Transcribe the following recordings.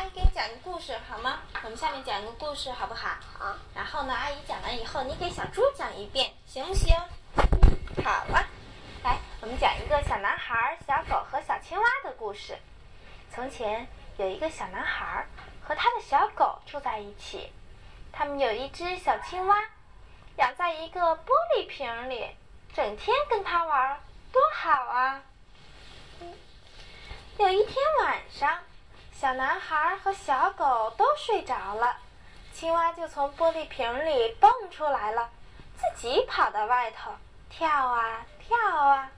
给你讲个故事好吗？我们下面讲个故事好不好？ 好。 然后呢，阿姨讲完以后，你给小猪讲一遍，行不行？好啊。来，我们讲一个小男孩、小狗和小青蛙的故事。从前有一个小男孩和他的小狗住在一起，他们有一只小青蛙，养在一个玻璃瓶里，整天跟它玩，多好啊！有一天晚上，小男孩和小狗都睡着了，青蛙就从玻璃瓶里蹦出来了，自己跑到外头跳啊跳啊。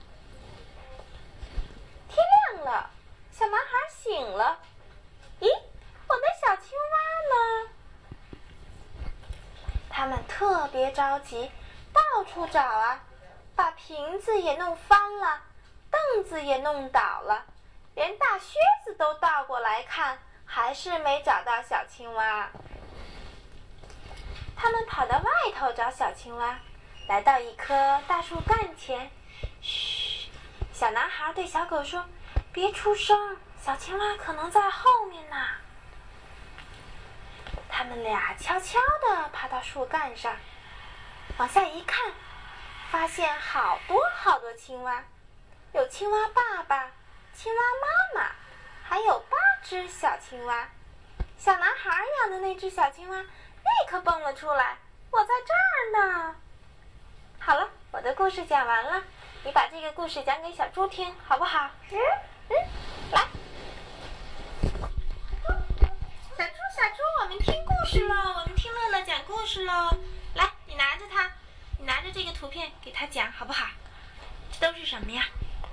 天亮了，小男孩醒了，咦，我的小青蛙呢？他们特别着急，到处找啊，把瓶子也弄翻了，凳子也弄倒了，连大靴子都倒过来看，还是没找到小青蛙。他们跑到外头找小青蛙，来到一棵大树干前，嘘，小男孩对小狗说：“别出声，小青蛙可能在后面呢。”他们俩悄悄地爬到树干上，往下一看，发现好多好多青蛙，有青蛙爸爸、青蛙妈妈，还有8只小青蛙。小男孩养的那只小青蛙立刻蹦了出来，我在这儿呢。好了，我的故事讲完了，你把这个故事讲给小猪听好不好？来，小猪，我们听故事喽，我们听乐乐讲故事喽。来，你拿着它，你拿着这个图片给他讲好不好？这都是什么呀？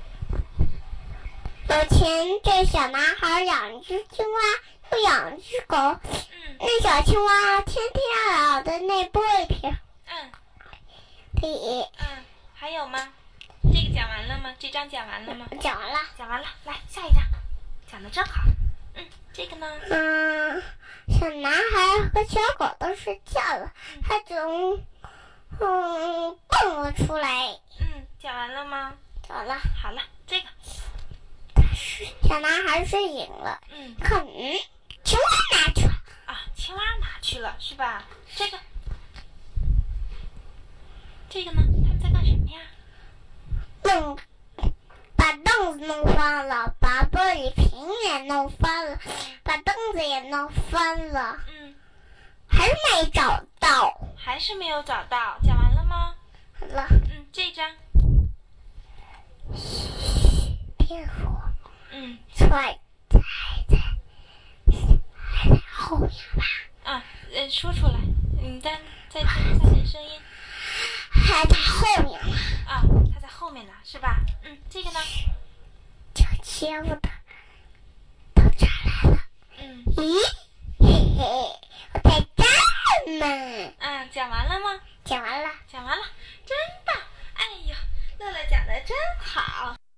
有前这小男孩养一只青蛙，又养一只狗。那小青蛙天天咬的那玻璃瓶。 还有吗？这个讲完了吗？这章讲完了吗？ 讲完了。 讲完了，来下一章，讲得真好。这个呢？ 小男孩和小狗都睡觉了，他总蹦了出来。 讲完了吗？ 讲完了。 好了，这个。 小男孩睡醒了。看，青蛙拿去了。 青蛙拿去了是吧？这个呢？他们在干什么呀？ 把凳子弄翻了，把玻璃瓶也弄翻了，把凳子也弄翻了。还是没找到。 还是没有找到。讲完了吗？ 好了。 这一章。 别说。在后面吧。 说出来。你再听点声音。 还在后面呢。 它在后面呢，是吧？这个呢？ 小青蛙的到这儿来了。咦，嘿嘿，我在这儿呢。 讲完了吗？ 讲完了。 讲完了，真棒！哎呦，乐乐讲得真好。